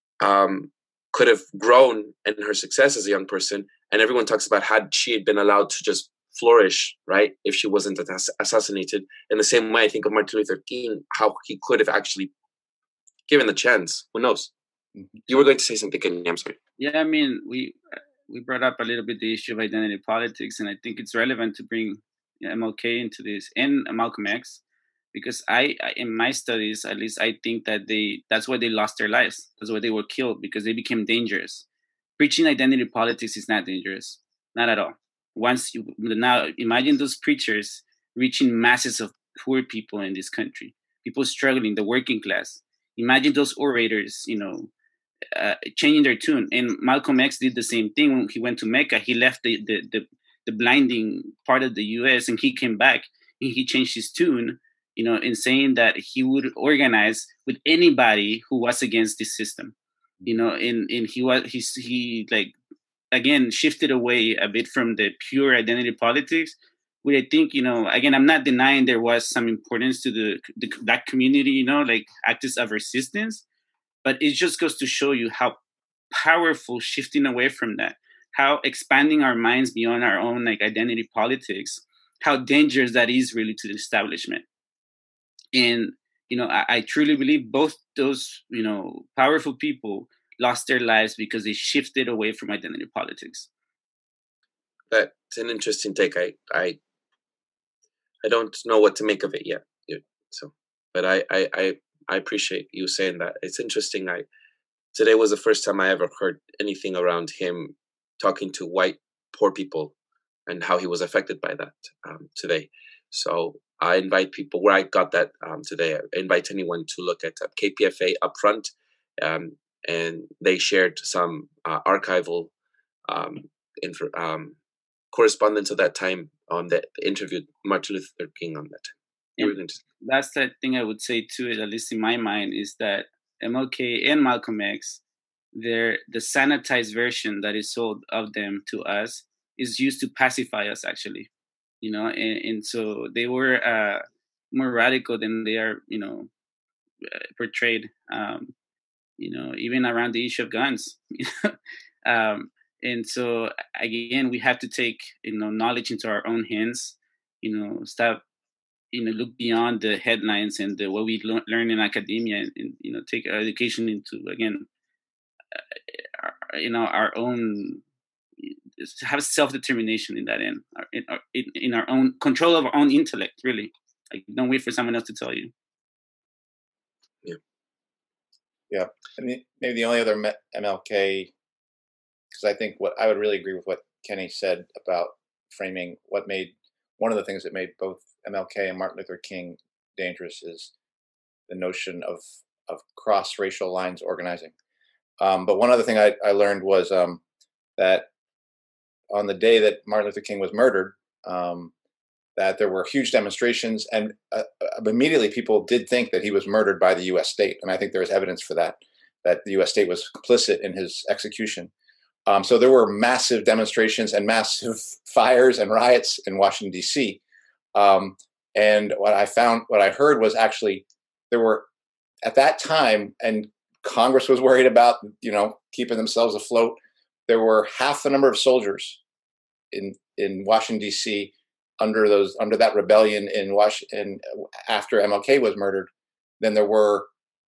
um, could have grown in her success as a young person. And everyone talks about had she had been allowed to just flourish, right, if she wasn't ass- assassinated. In the same way, I think of Martin Luther King, how he could have actually given the chance. Who knows? Mm-hmm. You were going to say something, Kenny. I'm sorry. Yeah, I mean, we we brought up a little bit the issue of identity politics, and I think it's relevant to bring M L K into this, and Malcolm X, because I, I in my studies, at least, I think that they that's why they lost their lives. That's why they were killed, because they became dangerous. Preaching identity politics is not dangerous, not at all. Once you now imagine those preachers reaching masses of poor people in this country, people struggling, the working class. Imagine those orators, you know, uh, changing their tune. And Malcolm X did the same thing when he went to Mecca. He left the the, the, the blinding part of the U S and he came back and he changed his tune, you know, in saying that he would organize with anybody who was against this system. You know, and, and he was he he like again shifted away a bit from the pure identity politics, which I think, you know, again, I'm not denying there was some importance to the, the black community, you know, like acts of resistance, but it just goes to show you how powerful shifting away from that, how expanding our minds beyond our own like identity politics, how dangerous that is really to the establishment. And you know, I, I truly believe both those, you know, powerful people lost their lives because they shifted away from identity politics. That's an interesting take. I I, I don't know what to make of it yet. So, but I, I, I, I appreciate you saying that. It's interesting. I today was the first time I ever heard anything around him talking to white poor people and how he was affected by that um, today. So I invite people, where I got that um, today, I invite anyone to look at uh, K P F A Upfront, um, and they shared some uh, archival um, inf- um, correspondence at that time on that interviewed Martin Luther King on that. You were going to- That's the thing I would say too, at least in my mind, is that M L K and Malcolm X, they're the sanitized version that is sold of them to us is used to pacify us, actually. You know, and, and so they were uh, more radical than they are, you know, portrayed. Um, you know, even around the issue of guns. um, and so again, we have to take, you know, knowledge into our own hands. You know, stop, you know, look beyond the headlines and the, what we lo- learn in academia, and, and you know, take our education into again, uh, our, you know, our own have self-determination in that end, in our, in, in our own control of our own intellect, really. Like, don't wait for someone else to tell you. Yeah. Yeah. I mean, maybe the only other M L K, because I think what I would really agree with what Kenny said about framing what made, one of the things that made both M L K and Martin Luther King dangerous is the notion of, of cross-racial lines organizing. Um, but one other thing I, I learned was um, that on the day that Martin Luther King was murdered, um, that there were huge demonstrations, and uh, immediately people did think that he was murdered by the U S state. And I think there is evidence for that, that the U S state was complicit in his execution. Um, so there were massive demonstrations and massive fires and riots in Washington, D C. Um, and what I found, what I heard was actually there were, at that time, and Congress was worried about, you know, keeping themselves afloat, there were half the number of soldiers in, in Washington, D C under those, under that rebellion in Washington after M L K was murdered than there were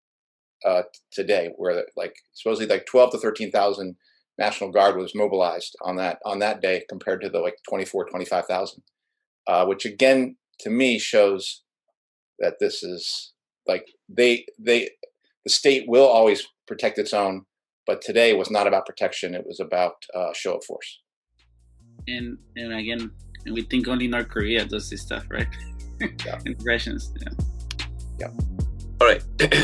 uh, today, where like supposedly like twelve to thirteen thousand National Guard was mobilized on that, on that day compared to the like twenty-four, twenty-five thousand, uh, which again, to me shows that this is like, they, they, the state will always protect its own, but today was not about protection. It was about uh, show of force. And and again, and we think only North Korea does this stuff, right? Yeah. Impressions. Yeah. Yeah. All right.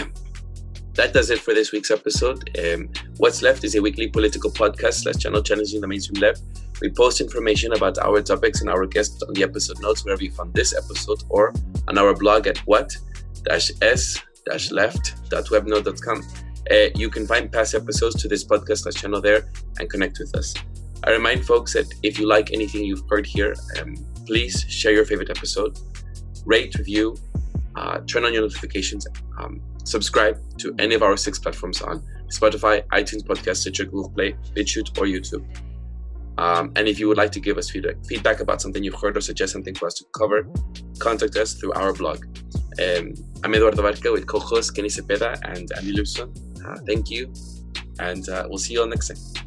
That does it for this week's episode. Um, What's Left is a weekly political podcast slash channel challenging the mainstream left. We post information about our topics and our guests on the episode notes wherever you found this episode, or on our blog at what dash s dash left dot webnode dot com. Uh, you can find past episodes to this podcast slash channel there and connect with us. I remind folks that if you like anything you've heard here, um, please share your favorite episode, rate, review, uh, turn on your notifications, um, subscribe to any of our six platforms on Spotify, iTunes Podcast, Stitcher, Google Play, BitChute, or YouTube. Um, and if you would like to give us feedback, feedback about something you've heard or suggest something for us to cover, contact us through our blog. Um, I'm Eduardo Barca with co-hosts Kenny Cepeda and Andy Lipson. Uh, thank you, and uh, we'll see you all next time.